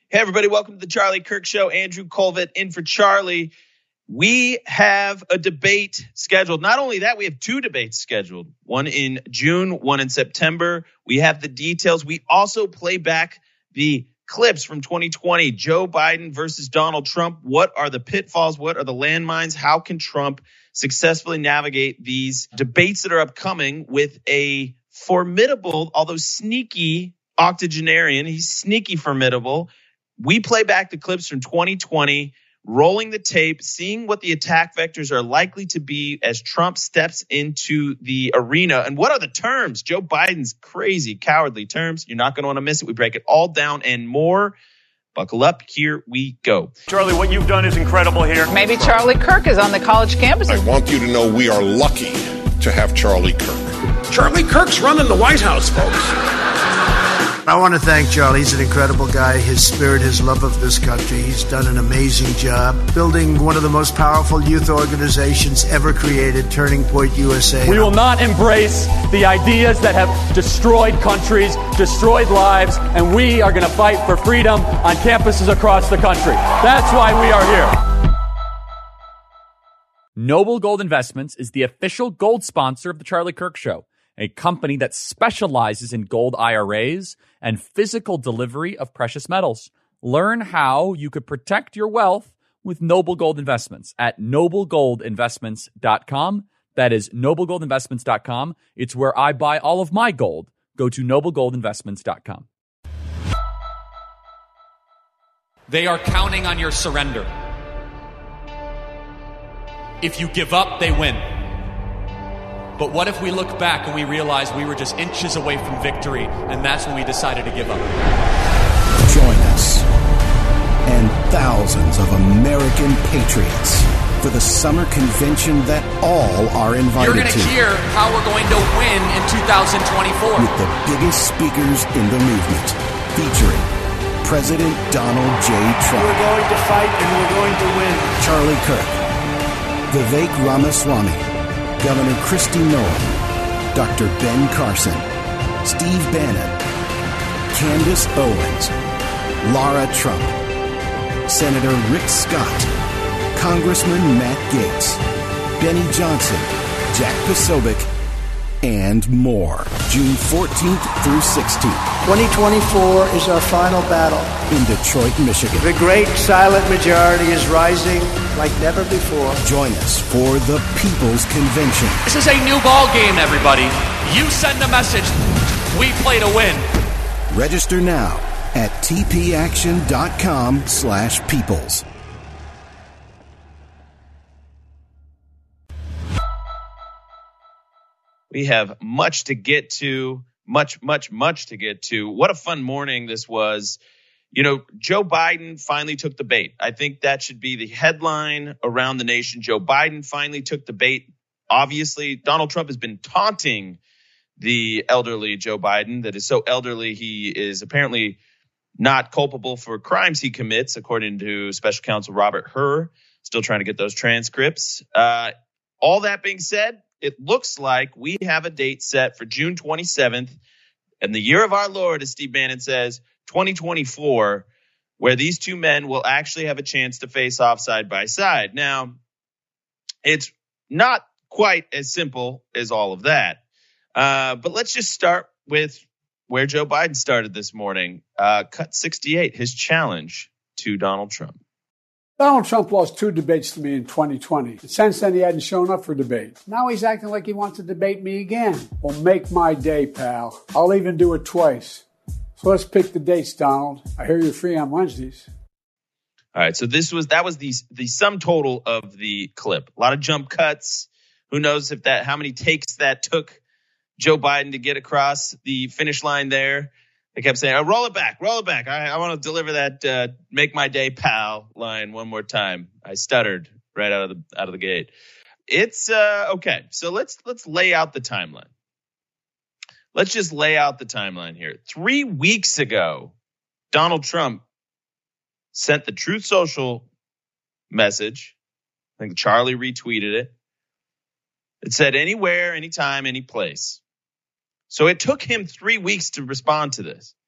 Hey, everybody. Welcome to the Charlie Kirk Show. Andrew Colvett in for Charlie. We have a debate scheduled. Not only that, we have two debates scheduled. One in June, one in September. We have the details. We also play back the clips from 2020. Joe Biden versus Donald Trump. What are the pitfalls? What are the landmines? How can Trump successfully navigate these debates that are upcoming with a formidable, although sneaky octogenarian? He's sneaky formidable. We play back the clips from 2020, rolling the tape, seeing what the attack vectors are likely to be as Trump steps into the arena. And what are the terms? Joe Biden's crazy, cowardly terms. You're not going to want to miss it. We break it all down and more. Buckle up. Here we go. Charlie, what you've done is incredible here. Maybe Charlie Kirk is on the college campus. I want you to know we are lucky to have Charlie Kirk. Charlie Kirk's running the White House, folks. I want to thank Charlie. He's an incredible guy. His spirit, his love of this country. He's done an amazing job building one of the most powerful youth organizations ever created, Turning Point USA. We will not embrace the ideas that have destroyed countries, destroyed lives, and we are going to fight for freedom on campuses across the country. That's why we are here. Noble Gold Investments is the official gold sponsor of the Charlie Kirk Show, a company that specializes in gold IRAs and physical delivery of precious metals. Learn how you could protect your wealth with Noble Gold Investments at noblegoldinvestments.com. That is noblegoldinvestments.com. It's where I buy all of my gold. Go to noblegoldinvestments.com. They are counting on your surrender. If you give up, they win. But what if we look back and we realize we were just inches away from victory, and that's when we decided to give up? Join us and thousands of American patriots for the summer convention that all are invited to. You're going to hear how we're going to win in 2024. With the biggest speakers in the movement, featuring President Donald J. Trump. We're going to fight and we're going to win. Charlie Kirk, Vivek Ramaswamy, Governor Kristi Noem, Dr. Ben Carson, Steve Bannon, Candace Owens, Lara Trump, Senator Rick Scott, Congressman Matt Gaetz, Benny Johnson, Jack Posobiec, and more. June 14th through 16th. 2024 is our final battle. In Detroit, Michigan. The great silent majority is rising like never before. Join us for the People's Convention. This is a new ball game, everybody. You send a message. We play to win. Register now at tpaction.com/peoples. We have much to get to, much to get to. What a fun morning this was. You know, Joe Biden finally took the bait. I think that should be the headline around the nation. Joe Biden finally took the bait. Obviously, Donald Trump has been taunting the elderly Joe Biden that is so elderly he is apparently not culpable for crimes he commits, according to Special Counsel Robert Hur. Still trying to get those transcripts. All that being said, it looks like we have a date set for June 27th and the year of our Lord, as Steve Bannon says, 2024, where these two men will actually have a chance to face off side by side. Now, it's not quite as simple as all of that. But let's just start with where Joe Biden started this morning. Cut 68, his challenge to Donald Trump. Donald Trump lost two debates to me in 2020. Since then, he hadn't shown up for debate. Now he's acting like he wants to debate me again. Well, make my day, pal. I'll even do it twice. So let's pick the dates, Donald. I hear you're free on Wednesdays. All right, so that was the sum total of the clip. A lot of jump cuts. Who knows how many takes that took Joe Biden to get across the finish line there. They kept saying, roll it back. I want to deliver that make my day, pal line one more time. I stuttered right out of the gate. It's okay. So let's lay out the timeline. Let's just lay out the timeline here. 3 weeks ago, Donald Trump sent the Truth Social message. I think Charlie retweeted it. It said anywhere, anytime, any place. So it took him 3 weeks to respond to this.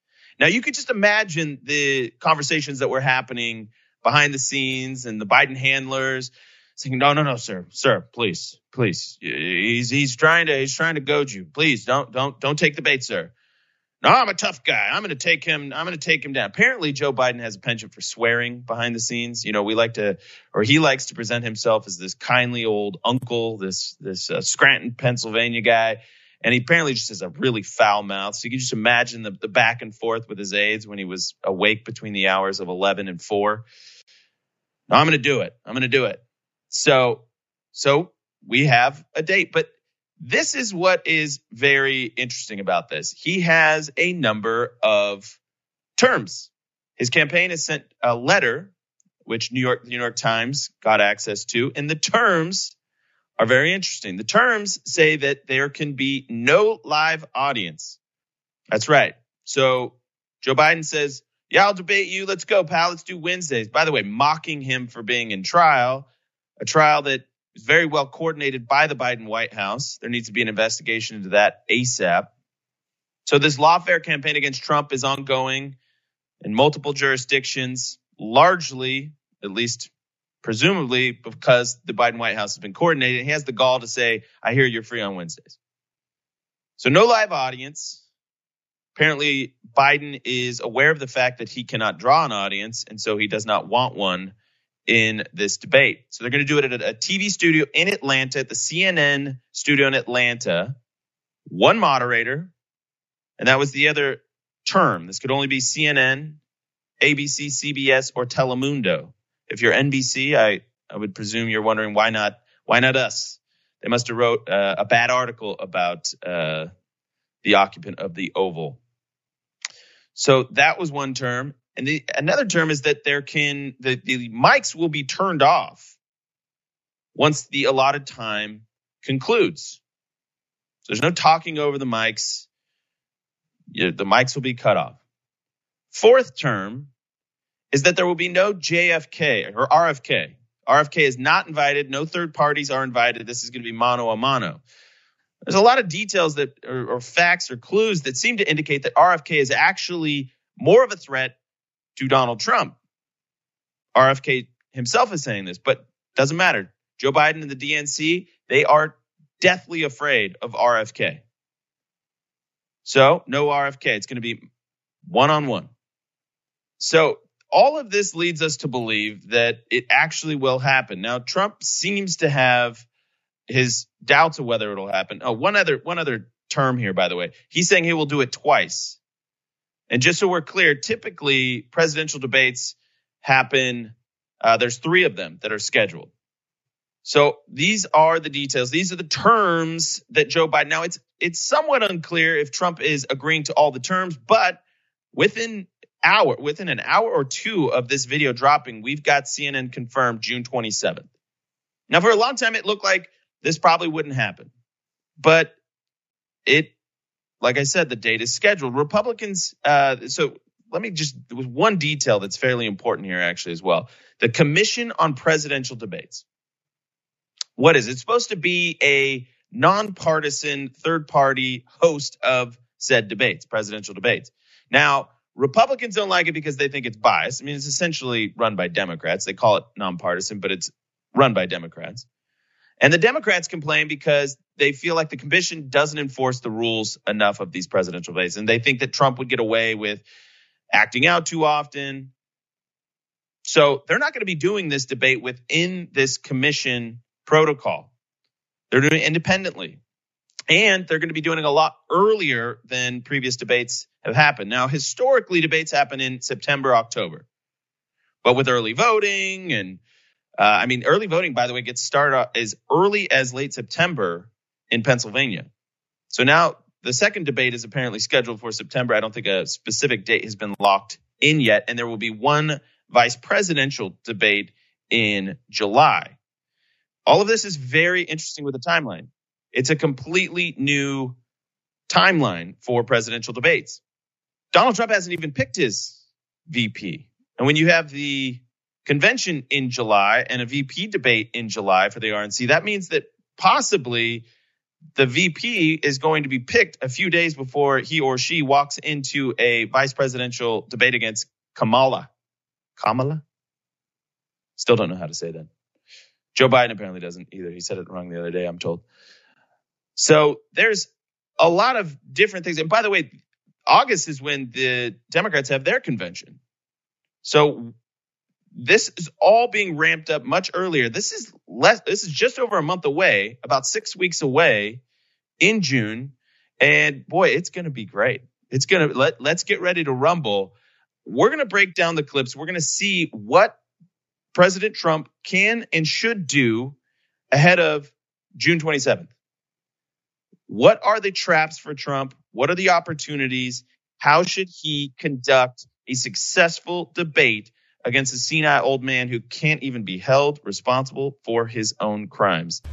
Now, you could just imagine the conversations that were happening behind the scenes and the Biden handlers saying, no, sir, please. He's trying to goad you. Please don't take the bait, sir. No, I'm a tough guy. I'm going to take him down. Apparently, Joe Biden has a penchant for swearing behind the scenes. He likes to present himself as this kindly old uncle, this Scranton, Pennsylvania guy. And he apparently just has a really foul mouth. So you can just imagine the back and forth with his aides when he was awake between the hours of 11 and 4. No, I'm going to do it. So we have a date. But this is what is very interesting about this. He has a number of terms. His campaign has sent a letter, which the New York Times got access to, and the terms are very interesting. The terms say that there can be no live audience. That's right. So Joe Biden says, yeah, I'll debate you. Let's go, pal. Let's do Wednesdays. By the way, mocking him for being in trial, a trial that is very well coordinated by the Biden White House. There needs to be an investigation into that ASAP. So this lawfare campaign against Trump is ongoing in multiple jurisdictions, largely, at least presumably, because the Biden White House has been coordinated. He has the gall to say, I hear you're free on Wednesdays. So no live audience. Apparently, Biden is aware of the fact that he cannot draw an audience, and so he does not want one in this debate. So they're going to do it at a TV studio in Atlanta, at the CNN studio in Atlanta. One moderator, and that was the other term. This could only be CNN, ABC, CBS, or Telemundo. If you're NBC, I would presume you're wondering why not us? They must have wrote a bad article about the occupant of the Oval. So that was one term. And another term is that the mics will be turned off once the allotted time concludes. So there's no talking over the mics. The mics will be cut off. Fourth term is that there will be no JFK or RFK. RFK is not invited. No third parties are invited. This is going to be mano a mano. There's a lot of details that or facts or clues that seem to indicate that RFK is actually more of a threat to Donald Trump. RFK himself is saying this, but doesn't matter. Joe Biden and the DNC, they are deathly afraid of RFK. So no RFK. It's going to be one-on-one. So all of this leads us to believe that it actually will happen. Now, Trump seems to have his doubts of whether it'll happen. Oh, one other term here, by the way. He's saying he will do it twice. And just so we're clear, typically presidential debates happen. There's 3 of them that are scheduled. So these are the details. These are the terms that Joe Biden. Now, it's somewhat unclear if Trump is agreeing to all the terms, but within an hour or 2 of this video dropping, we've got CNN confirmed June 27th. Now, for a long time, it looked like this probably wouldn't happen. But like I said, the date is scheduled. Republicans, there was one detail that's fairly important here actually as well. The Commission on Presidential Debates. What is it? It's supposed to be a nonpartisan third-party host of said debates, presidential debates. Now, Republicans don't like it because they think it's biased. I mean, it's essentially run by Democrats. They call it nonpartisan, but it's run by Democrats. And the Democrats complain because they feel like the commission doesn't enforce the rules enough of these presidential debates. And they think that Trump would get away with acting out too often. So they're not going to be doing this debate within this commission protocol. They're doing it independently. And they're going to be doing it a lot earlier than previous debates have happened. Now, historically, debates happen in September, October. But with early voting and early voting, by the way, gets started as early as late September in Pennsylvania. So now the second debate is apparently scheduled for September. I don't think a specific date has been locked in yet. And there will be one vice presidential debate in July. All of this is very interesting with the timeline. It's a completely new timeline for presidential debates. Donald Trump hasn't even picked his VP. And when you have the convention in July and a VP debate in July for the RNC, that means that possibly the VP is going to be picked a few days before he or she walks into a vice presidential debate against Kamala. Still don't know how to say that. Joe Biden apparently doesn't either. He said it wrong the other day, I'm told. So there's a lot of different things. And by the way, August is when the Democrats have their convention. So this is all being ramped up much earlier. This is just over a month away, about 6 weeks away in June. And boy, it's going to be great. It's going to let's get ready to rumble. We're going to break down the clips. We're going to see what President Trump can and should do ahead of June 27th. What are the traps for Trump? What are the opportunities? How should he conduct a successful debate against a senile old man who can't even be held responsible for his own crimes?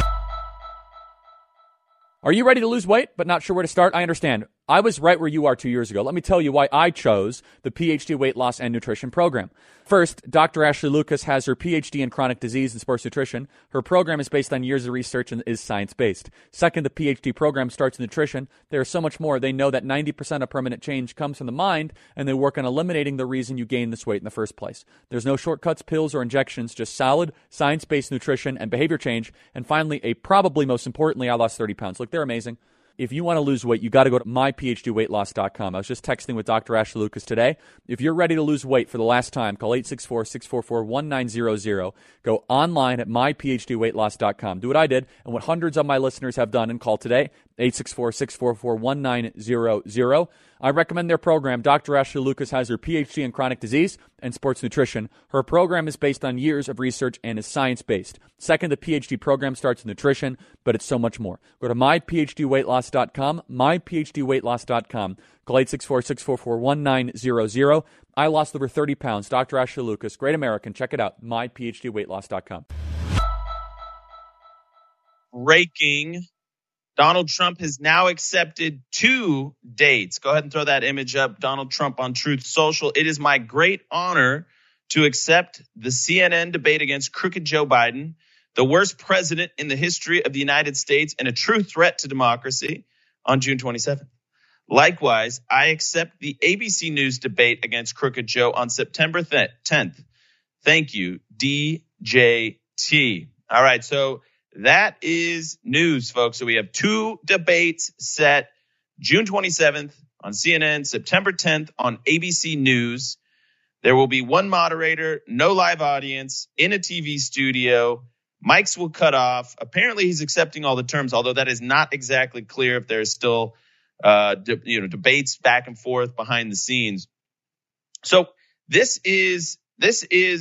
Are you ready to lose weight but not sure where to start? I understand. I was right where you are 2 years ago. Let me tell you why I chose the PhD Weight Loss and Nutrition program. First, Dr. Ashley Lucas has her PhD in chronic disease and sports nutrition. Her program is based on years of research and is science-based. Second, the PhD program starts in nutrition. There is so much more. They know that 90% of permanent change comes from the mind, and they work on eliminating the reason you gain this weight in the first place. There's no shortcuts, pills, or injections, just solid, science-based nutrition and behavior change. And finally, probably most importantly, I lost 30 pounds. Look, they're amazing. If you want to lose weight, you got to go to myphdweightloss.com. I was just texting with Dr. Ashley Lucas today. If you're ready to lose weight for the last time, call 864-644-1900. Go online at myphdweightloss.com. Do what I did and what hundreds of my listeners have done and call today, 864-644-1900. I recommend their program. Dr. Ashley Lucas has her PhD in chronic disease and sports nutrition. Her program is based on years of research and is science-based. Second, the PhD program starts with nutrition, but it's so much more. Go to myphdweightloss.com, myphdweightloss.com. Call 864-644-1900. I lost over 30 pounds. Dr. Ashley Lucas, great American. Check it out, myphdweightloss.com. Breaking. Donald Trump has now accepted 2 dates. Go ahead and throw that image up. Donald Trump on Truth Social. It is my great honor to accept the CNN debate against crooked Joe Biden, the worst president in the history of the United States and a true threat to democracy, on June 27th. Likewise, I accept the ABC News debate against crooked Joe on September 10th. Thank you, DJT. All right, so that is news, folks. So we have 2 debates set, June 27th on CNN, September 10th on ABC News. There will be 1 moderator, no live audience, in a TV studio. Mics will cut off. Apparently, he's accepting all the terms, although that is not exactly clear if there's still debates back and forth behind the scenes. So this is the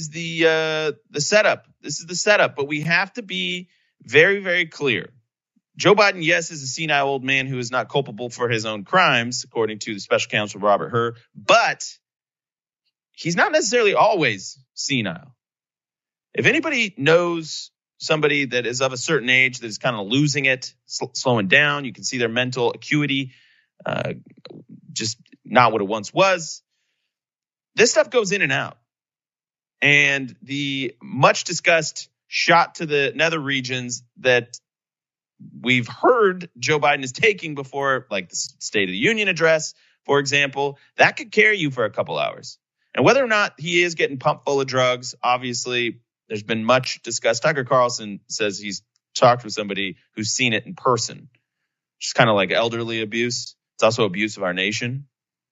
setup. This is the setup, but we have to be very, very clear. Joe Biden, yes, is a senile old man who is not culpable for his own crimes, according to the special counsel Robert Hur, but he's not necessarily always senile. If anybody knows somebody that is of a certain age that is kind of losing it, slowing down, you can see their mental acuity, just not what it once was. This stuff goes in and out. And the much discussed shot to the nether regions that we've heard Joe Biden is taking before, like the State of the Union address, for example, that could carry you for a couple hours. And whether or not he is getting pumped full of drugs, obviously, there's been much discussed. Tucker Carlson says he's talked with somebody who's seen it in person, which is kind of like elderly abuse. It's also abuse of our nation.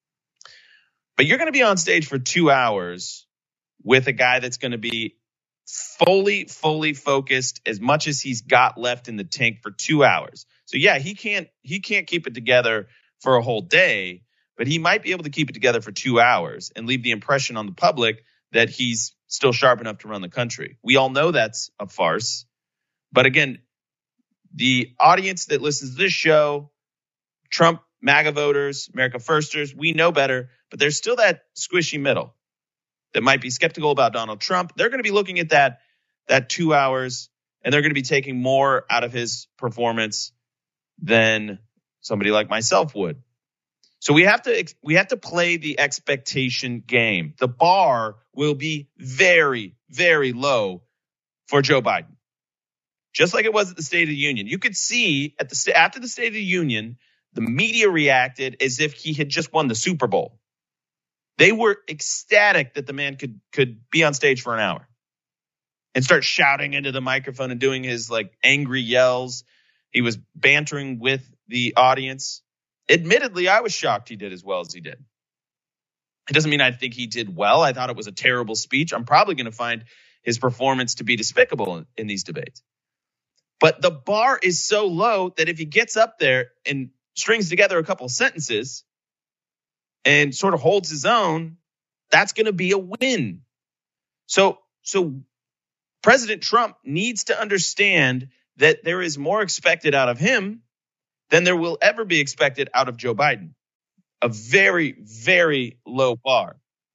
But you're going to be on stage for 2 hours with a guy that's going to be fully focused as much as he's got left in the tank for 2 hours. So yeah, he can't keep it together for a whole day, but he might be able to keep it together for 2 hours and leave the impression on the public that he's still sharp enough to run the country. We all know that's a farce. But again, the audience that listens to this show, Trump, MAGA voters, America Firsters, we know better, but there's still that squishy middle that might be skeptical about Donald Trump. They're going to be looking at that 2 hours, and they're going to be taking more out of his performance than somebody like myself would. So we have to play the expectation game. The bar will be very, very low for Joe Biden. just like it was at the State of the Union. You could see after the State of the Union, the media reacted as if he had just won the Super Bowl. They were ecstatic that the man could be on stage for an hour and start shouting into the microphone and doing his like angry yells. He was bantering with the audience. Admittedly, I was shocked he did as well as he did. It doesn't mean I think he did well. I thought it was a terrible speech. I'm probably going to find his performance to be despicable in these debates. But the bar is so low that if he gets up there and strings together a couple of sentences and sort of holds his own, that's going to be a win. So President Trump needs to understand that there is more expected out of him than there will ever be expected out of Joe Biden. A very, very low bar.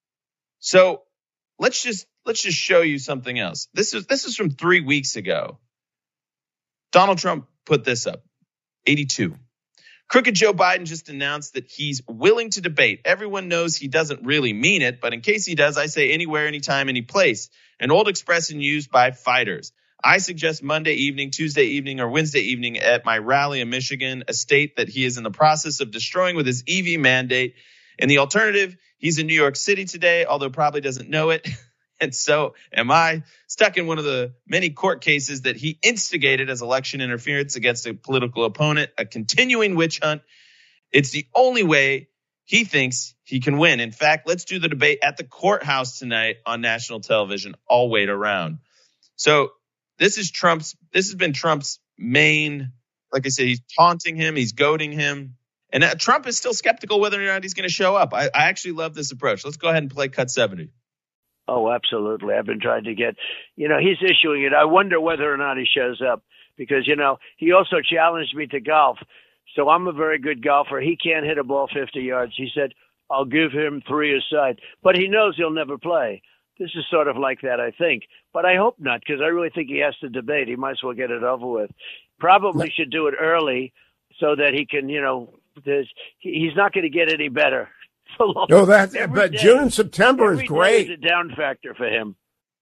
So let's just show you something else. This is from 3 weeks ago. Donald Trump put this up. 82. Crooked Joe Biden just announced that he's willing to debate. Everyone knows he doesn't really mean it, but in case he does, I say anywhere, anytime, any place. An old expression used by fighters. I suggest Monday evening, Tuesday evening, or Wednesday evening at my rally in Michigan, a state that he is in the process of destroying with his EV mandate. And the alternative, he's in New York City today, although probably doesn't know it. And so am I, stuck in one of the many court cases that he instigated as election interference against a political opponent, a continuing witch hunt. It's the only way he thinks he can win. In fact, let's do the debate at the courthouse tonight on national television. I'll wait around. So this has been Trump's main, like I said, he's taunting him, he's goading him. And Trump is still skeptical whether or not he's going to show up. I actually love this approach. Let's go ahead and play cut 70. Oh, absolutely. I've been trying to get, he's issuing it. I wonder whether or not he shows up because, he also challenged me to golf. So I'm a very good golfer. He can't hit a ball 50 yards. He said, I'll give him 3 aside, but he knows he'll never play. This is sort of like that, I think. But I hope not, because I really think he has to debate. He might as well get it over with. Probably should do it early so that he can, he's not going to get any better. No, but June and September is great. It's a down factor for him.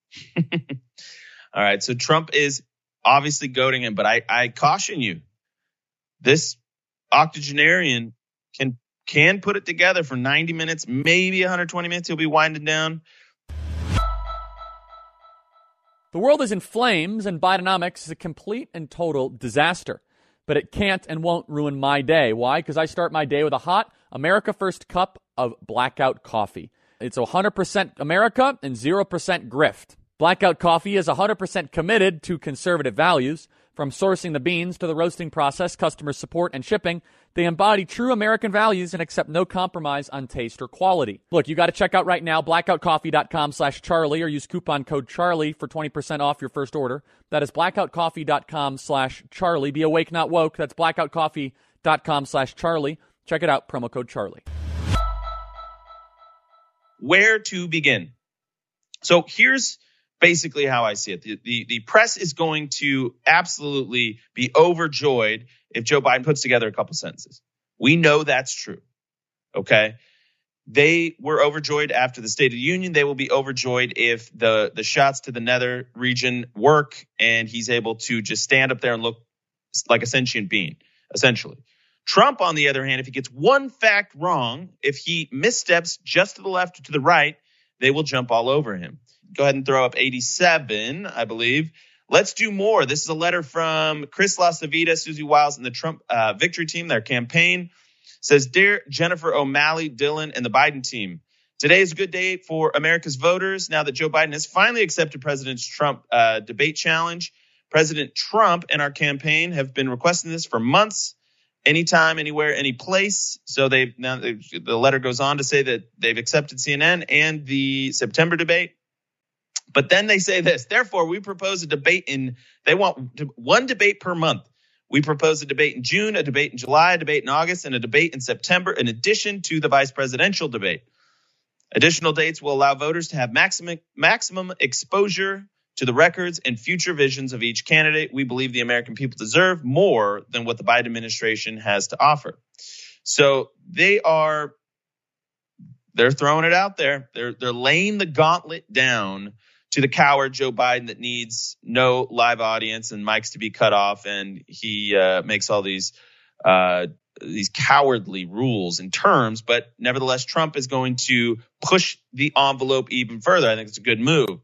All right, so Trump is obviously goading him, but I caution you. This octogenarian can put it together for 90 minutes, maybe 120 minutes. He'll be winding down. The world is in flames, and Bidenomics is a complete and total disaster. But it can't and won't ruin my day. Why? Because I start my day with a hot America First cup of Blackout coffee. It's 100% America and 0% grift. Blackout coffee is 100% committed to conservative values. From sourcing the beans to the roasting process, customer support, and shipping, they embody true American values and accept no compromise on taste or quality. Look, you got to check out right now, blackoutcoffee.com/Charlie, or use coupon code Charlie for 20% off your first order. That is blackoutcoffee.com/Charlie. Be awake, not woke. That's blackoutcoffee.com/Charlie. Check it out, promo code Charlie. Where to begin? So here's basically how I see it. The press is going to absolutely be overjoyed if Joe Biden puts together a couple sentences. We know that's true. Okay. They were overjoyed after the State of the Union. They will be overjoyed if the shots to the nether region work and he's able to just stand up there and look like a sentient being, essentially. Trump, on the other hand, if he gets one fact wrong, if he missteps just to the left or to the right, they will jump all over him. Go ahead and throw up 87, I believe. Let's do more. This is a letter from Chris LaCivita, Susie Wiles, and the Trump victory team, their campaign. Says, Dear Jennifer O'Malley, Dylan, and the Biden team, today is a good day for America's voters now that Joe Biden has finally accepted President Trump debate challenge. President Trump and our campaign have been requesting this for months, anytime, anywhere, any place. So the letter goes on to say that they've accepted CNN and the September debate. But then they say this, therefore, we propose a debate they want one debate per month. We propose a debate in June, a debate in July, a debate in August, and a debate in September, in addition to the vice presidential debate. Additional dates will allow voters to have maximum exposure to the records and future visions of each candidate. We believe the American people deserve more than what the Biden administration has to offer. So they're throwing it out there. They're laying the gauntlet down to the coward Joe Biden that needs no live audience and mics to be cut off, and he makes all these cowardly rules and terms. But nevertheless, Trump is going to push the envelope even further. I think it's a good move.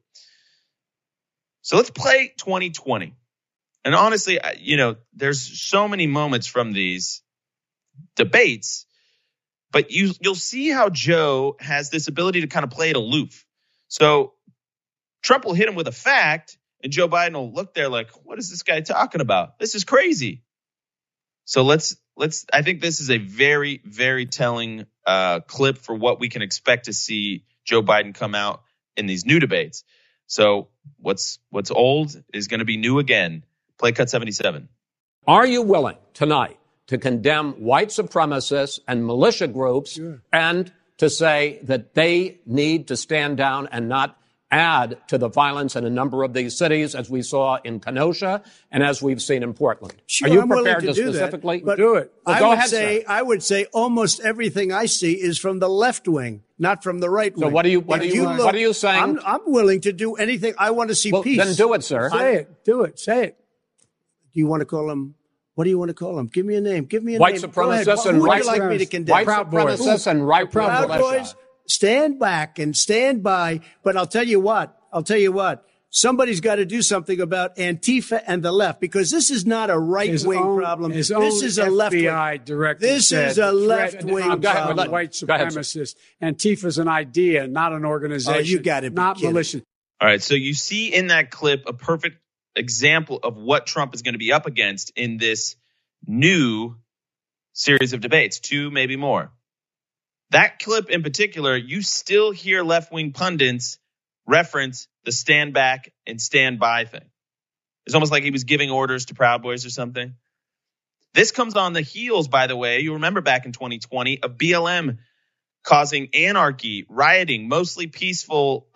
So let's play 2020. And honestly, there's so many moments from these debates, but you'll see how Joe has this ability to kind of play it aloof. So Trump will hit him with a fact, and Joe Biden will look there like, what is this guy talking about? This is crazy. So I think this is a very, very telling clip for what we can expect to see Joe Biden come out in these new debates. So what's old is going to be new again. Play cut 77. Are you willing tonight to condemn white supremacists and militia groups and to say that they need to stand down and not add to the violence in a number of these cities, as we saw in Kenosha and as we've seen in Portland? Sure, are you I'm prepared to specifically do it? Well, go ahead, I would say almost everything I see is from the left wing, not from the right wing. So what are you saying? I'm willing to do anything. I want to see peace. Then do it, sir. Say it. Do it. Say it. Do you want to call them? What do you want to call them? Give me a name. Give me a white name. Supremacists and right. Who would you like me to condemn? White supremacists and right Proud Boys. Stand back and stand by. But I'll tell you what. Somebody's got to do something about Antifa and the left, because this is not a right-wing problem. This is a left-wing. This is a left-wing problem. White supremacists. Antifa's an idea, not an organization. Oh, you got it. Not militia. All right. So you see in that clip a perfect example of what Trump is going to be up against in this new series of debates, 2, maybe more. That clip in particular, you still hear left-wing pundits reference the stand back and stand by thing. It's almost like he was giving orders to Proud Boys or something. This comes on the heels, by the way, you remember back in 2020, of BLM causing anarchy, rioting, mostly peaceful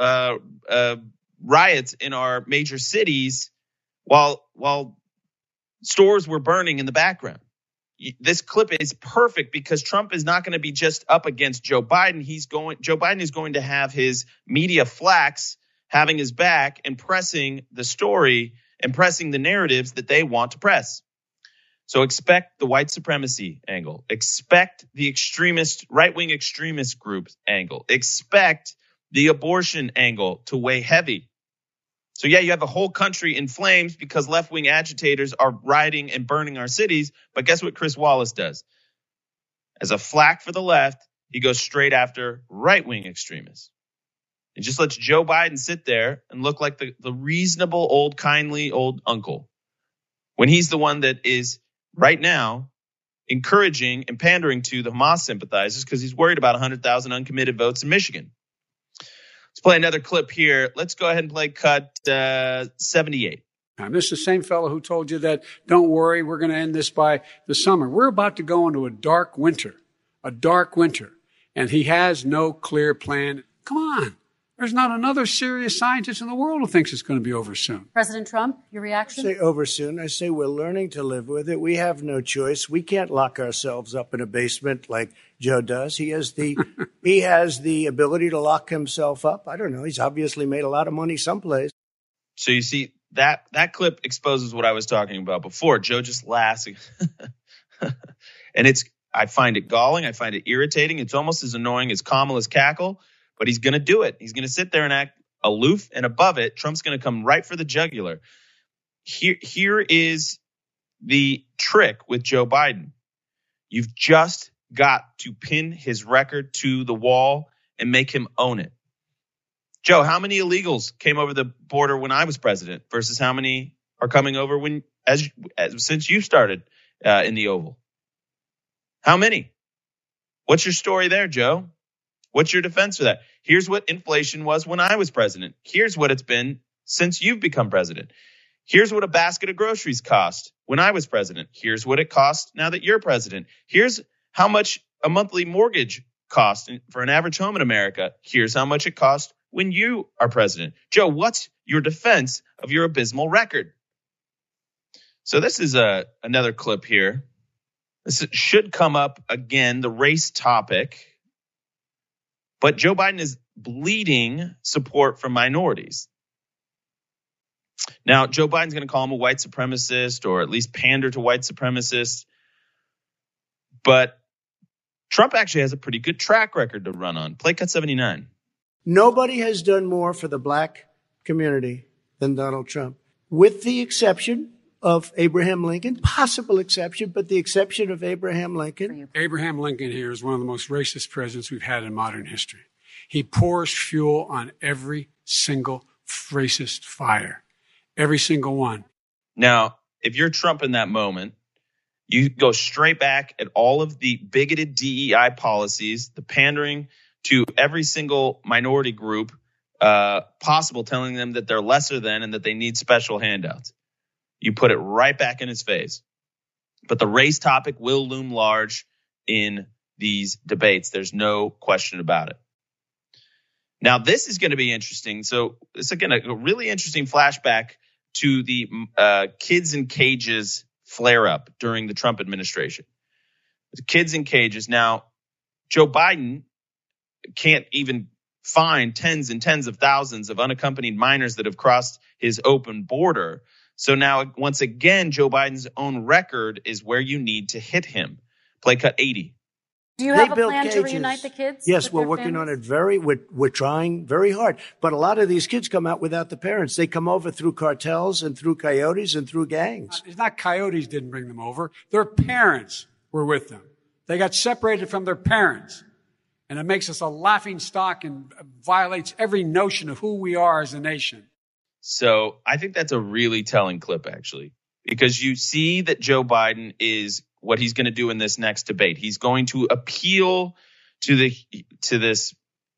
riots in our major cities while stores were burning in the background. This clip is perfect because Trump is not going to be just up against Joe Biden. Joe Biden is going to have his media flacks having his back and pressing the story and pressing the narratives that they want to press. So expect the white supremacy angle. Expect the right-wing extremist group angle. Expect the abortion angle to weigh heavy. So yeah, you have a whole country in flames because left-wing agitators are rioting and burning our cities. But guess what Chris Wallace does? As a flack for the left, he goes straight after right-wing extremists. And just lets Joe Biden sit there and look like the reasonable, old, kindly old uncle, when he's the one that is right now encouraging and pandering to the Hamas sympathizers because he's worried about 100,000 uncommitted votes in Michigan. Let's play another clip here. Let's go ahead and play cut 78. This is the same fellow who told you that, don't worry, we're going to end this by the summer. We're about to go into a dark winter, and he has no clear plan. Come on. There's not another serious scientist in the world who thinks it's going to be over soon. President Trump, your reaction? I say over soon. I say we're learning to live with it. We have no choice. We can't lock ourselves up in a basement like Joe does. He has the ability to lock himself up. I don't know. He's obviously made a lot of money someplace. So you see, that clip exposes what I was talking about before. Joe just laughs. And I find it galling. I find it irritating. It's almost as annoying as Kamala's cackle. But he's going to do it. He's going to sit there and act aloof and above it. Trump's going to come right for the jugular. Here is the trick with Joe Biden. You've just got to pin his record to the wall and make him own it. Joe, how many illegals came over the border when I was president versus how many are coming over since you started in the Oval? How many? What's your story there, Joe? What's your defense for that? Here's what inflation was when I was president. Here's what it's been since you've become president. Here's what a basket of groceries cost when I was president. Here's what it costs now that you're president. Here's how much a monthly mortgage costs for an average home in America. Here's how much it costs when you are president. Joe, what's your defense of your abysmal record? So this is another clip here. This should come up again, the race topic. But Joe Biden is bleeding support from minorities. Now, Joe Biden's going to call him a white supremacist or at least pander to white supremacists. But Trump actually has a pretty good track record to run on. Play cut 79. Nobody has done more for the black community than Donald Trump, with the exception of Abraham Lincoln, possible exception, but the exception of Abraham Lincoln. Abraham Lincoln here is one of the most racist presidents we've had in modern history. He pours fuel on every single racist fire, every single one. Now, if you're Trump in that moment, you go straight back at all of the bigoted DEI policies, the pandering to every single minority group possible, telling them that they're lesser than and that they need special handouts. You put it right back in his face. But the race topic will loom large in these debates. There's no question about it. Now, this is going to be interesting. So it's, again, a really interesting flashback to the kids in cages flare-up during the Trump administration. The kids in cages. Now, Joe Biden can't even find tens and tens of thousands of unaccompanied minors that have crossed his open border. So now, once again, Joe Biden's own record is where you need to hit him. Play cut 80. Do you have a plan to reunite the kids? Yes, we're working on it we're trying very hard. But a lot of these kids come out without the parents. They come over through cartels and through coyotes and through gangs. It's not coyotes didn't bring them over. Their parents were with them. They got separated from their parents. And it makes us a laughing stock and violates every notion of who we are as a nation. So I think that's a really telling clip, actually, because you see that Joe Biden is what he's going to do in this next debate. He's going to appeal to this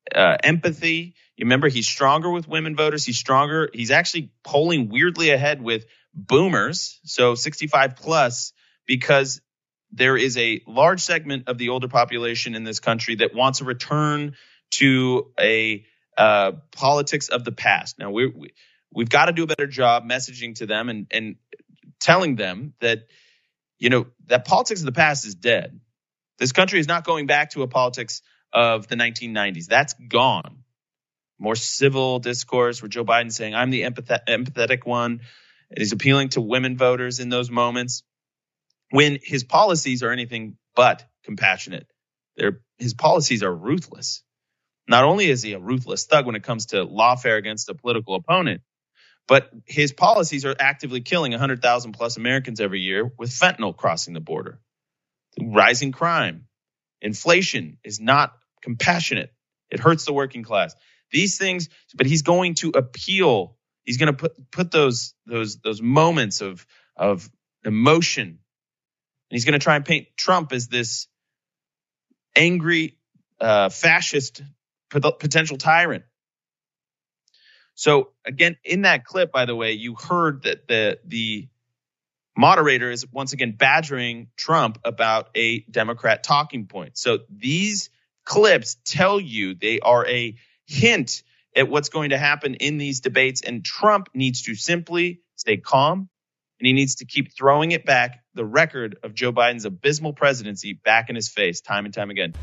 empathy. You remember, he's stronger with women voters. He's stronger. He's actually polling weirdly ahead with boomers, so 65 plus, because there is a large segment of the older population in this country that wants a return to a politics of the past. Now, we've got to do a better job messaging to them and telling them that, you know, that politics of the past is dead. This country is not going back to a politics of the 1990s. That's gone. More civil discourse where Joe Biden's saying, I'm the empathetic one. And he's appealing to women voters in those moments when his policies are anything but compassionate. His policies are ruthless. Not only is he a ruthless thug when it comes to lawfare against a political opponent, but his policies are actively killing 100,000 plus Americans every year with fentanyl crossing the border. Rising crime. Inflation is not compassionate. It hurts the working class. These things, but he's going to appeal. He's going to put those moments of emotion. And he's going to try and paint Trump as this angry, fascist potential tyrant. So again, in that clip, by the way, you heard that the moderator is once again badgering Trump about a Democrat talking point. So these clips tell you they are a hint at what's going to happen in these debates. And Trump needs to simply stay calm, and he needs to keep throwing it back, the record of Joe Biden's abysmal presidency, back in his face time and time again.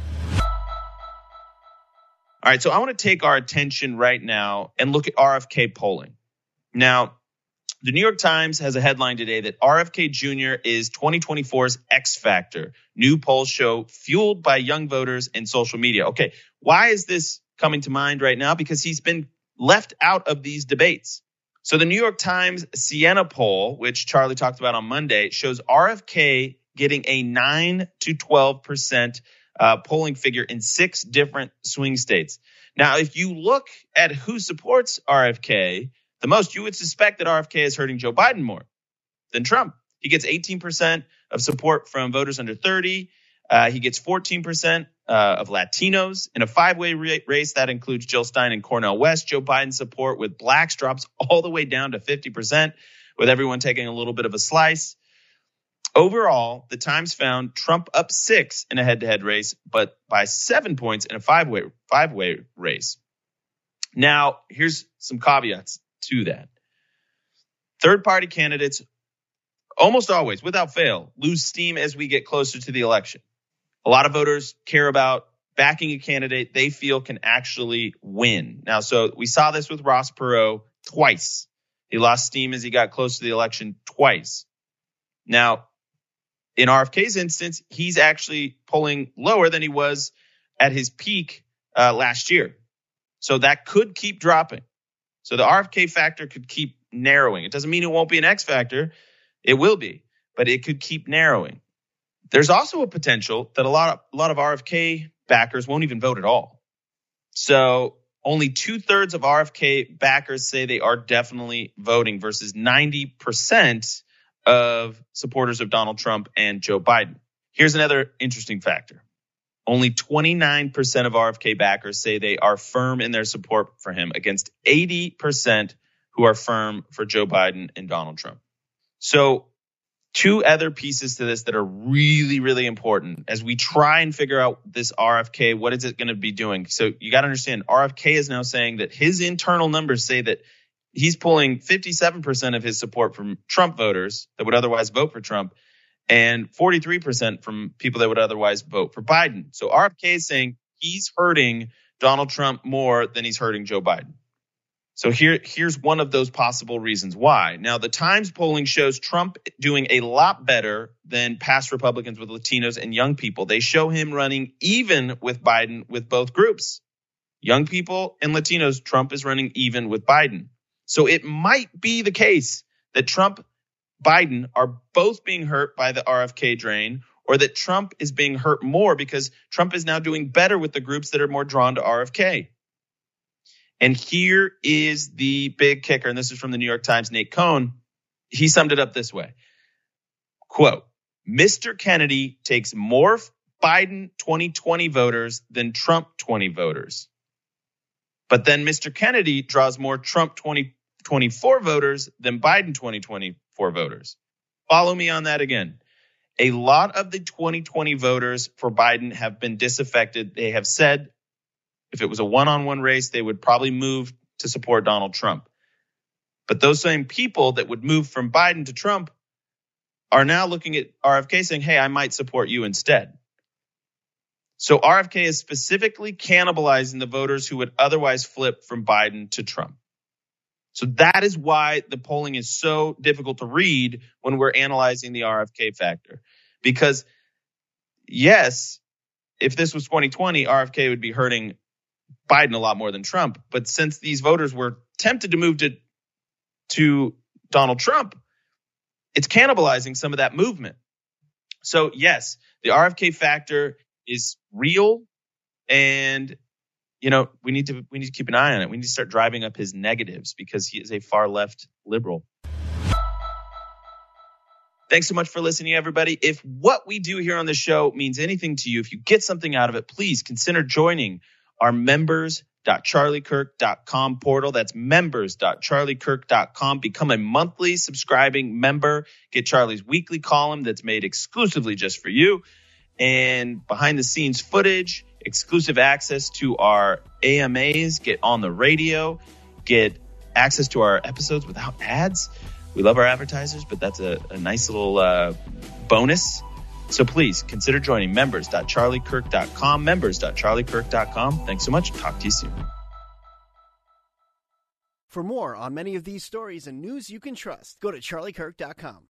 All right, so I want to take our attention right now and look at RFK polling. Now, the New York Times has a headline today that RFK Jr. is 2024's X Factor. New polls show fueled by young voters and social media. Okay, why is this coming to mind right now? Because he's been left out of these debates. So the New York Times Siena poll, which Charlie talked about on Monday, shows RFK getting a 9 to 12% polling figure in 6 different swing states. Now, if you look at who supports RFK the most, you would suspect that RFK is hurting Joe Biden more than Trump. He gets 18% of support from voters under 30. He gets 14% of Latinos in a 5-way race. That includes Jill Stein and Cornel West. Joe Biden's support with blacks drops all the way down to 50%, with everyone taking a little bit of a slice. Overall, the Times found Trump up 6 in a head-to-head race, but by 7 points in a 5-way race. Now, here's some caveats to that. Third-party candidates almost always, without fail, lose steam as we get closer to the election. A lot of voters care about backing a candidate they feel can actually win. Now, so we saw this with Ross Perot twice He lost steam as he got close to the election twice. Now, in RFK's instance, he's actually polling lower than he was at his peak last year. So that could keep dropping. So the RFK factor could keep narrowing. It doesn't mean it won't be an X factor. It will be, but it could keep narrowing. There's also a potential that a lot of RFK backers won't even vote at all. So only 2/3 of RFK backers say they are definitely voting versus 90% of supporters of Donald Trump and Joe Biden. Here's another interesting factor. Only 29% of RFK backers say they are firm in their support for him against 80% who are firm for Joe Biden and Donald Trump. So two other pieces to this that are really, really important as we try and figure out this RFK, what is it going to be doing? So you got to understand, RFK is now saying that his internal numbers say that he's pulling 57% of his support from Trump voters that would otherwise vote for Trump and 43% from people that would otherwise vote for Biden. So RFK is saying he's hurting Donald Trump more than he's hurting Joe Biden. So here's one of those possible reasons why. Now, the Times polling shows Trump doing a lot better than past Republicans with Latinos and young people. They show him running even with Biden with both groups. Young people and Latinos, Trump is running even with Biden. So it might be the case that Trump, Biden are both being hurt by the RFK drain, or that Trump is being hurt more because Trump is now doing better with the groups that are more drawn to RFK. And here is the big kicker, and this is from the New York Times, Nate Cohn. He summed it up this way. Quote, Mr. Kennedy takes more Biden 2020 voters than Trump 20 voters. But then Mr. Kennedy draws more Trump 2024 voters than Biden 2024 voters. Follow me on that again. A lot of the 2020 voters for Biden have been disaffected. They have said if it was a one-on-one race, they would probably move to support Donald Trump. But those same people that would move from Biden to Trump are now looking at RFK saying, hey, I might support you instead. So RFK is specifically cannibalizing the voters who would otherwise flip from Biden to Trump. So that is why the polling is so difficult to read when we're analyzing the RFK factor. Because, yes, if this was 2020, RFK would be hurting Biden a lot more than Trump. But since these voters were tempted to move to Donald Trump, it's cannibalizing some of that movement. So, yes, the RFK factor is real, and we need to keep an eye on it. We need to start driving up his negatives because he is a far left liberal. Thanks so much for listening, everybody. If what we do here on the show means anything to you, if you get something out of it, please consider joining our members.charliekirk.com portal. That's members.charliekirk.com. Become a monthly subscribing member. Get Charlie's weekly column that's made exclusively just for you. And behind the scenes footage, exclusive access to our AMAs, get on the radio, get access to our episodes without ads. We love our advertisers, but that's a nice little bonus. So please consider joining members.charliekirk.com, members.charliekirk.com. Thanks so much. Talk to you soon. For more on many of these stories and news you can trust, go to charliekirk.com.